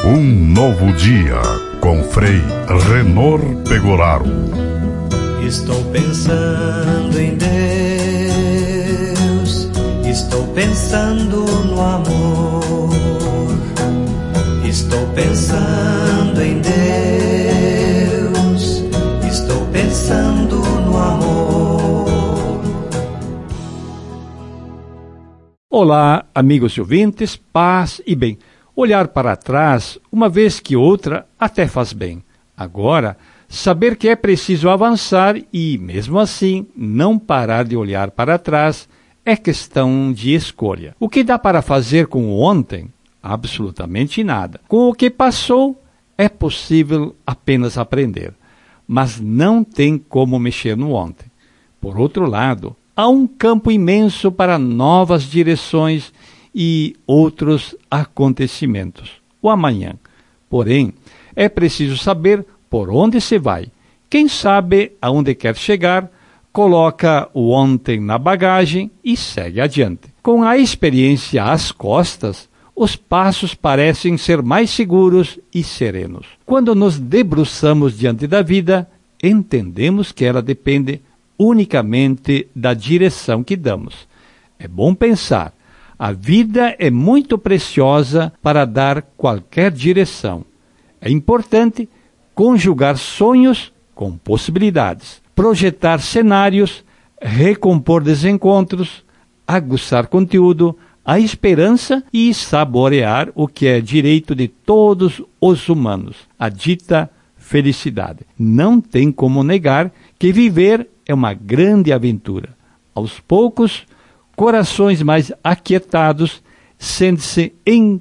Um novo dia com Frei Renor Pegoraro. Estou pensando em Deus, estou pensando no amor, estou pensando em Deus, estou pensando no amor. Olá, amigos e ouvintes, paz e bem. Olhar para trás, uma vez que outra, até faz bem. Agora, saber que é preciso avançar e, mesmo assim, não parar de olhar para trás é questão de escolha. O que dá para fazer com o ontem? Absolutamente nada. Com o que passou, é possível apenas aprender, mas não tem como mexer no ontem. Por outro lado, há um campo imenso para novas direções e outros acontecimentos, o amanhã. Porém, é preciso saber por onde se vai. Quem sabe aonde quer chegar, coloca o ontem na bagagem e segue adiante. Com a experiência às costas, os passos parecem ser mais seguros e serenos. Quando nos debruçamos diante da vida, entendemos que ela depende unicamente da direção que damos. É bom pensar. A vida é muito preciosa para dar qualquer direção. É importante conjugar sonhos com possibilidades, projetar cenários, recompor desencontros, aguçar conteúdo, a esperança e saborear o que é direito de todos os humanos, a dita felicidade. Não tem como negar que viver é uma grande aventura. Aos poucos, corações mais aquietados sentem-se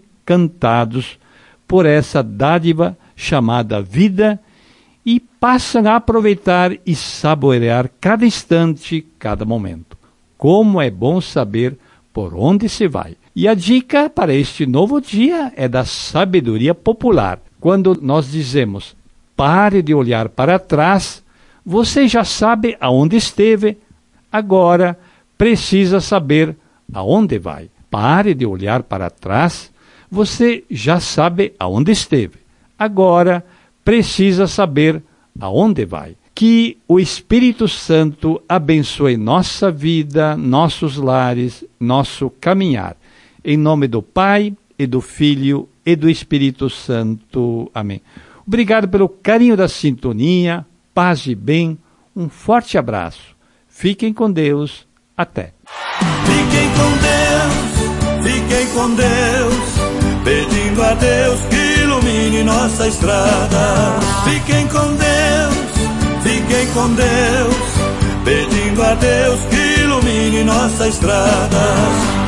encantados por essa dádiva chamada vida e passam a aproveitar e saborear cada instante, cada momento. Como é bom saber por onde se vai. E a dica para este novo dia é da sabedoria popular. Quando nós dizemos, pare de olhar para trás, você já sabe aonde esteve, agora precisa saber aonde vai. Pare de olhar para trás, você já sabe aonde esteve. Agora precisa saber aonde vai. Que o Espírito Santo abençoe nossa vida, nossos lares, nosso caminhar. Em nome do Pai, e do Filho, e do Espírito Santo. Amém. Obrigado pelo carinho da sintonia, paz e bem, um forte abraço. Fiquem com Deus. Até. Fiquem com Deus, pedindo a Deus que ilumine nossa estrada. Fiquem com Deus, pedindo a Deus que ilumine nossa estrada.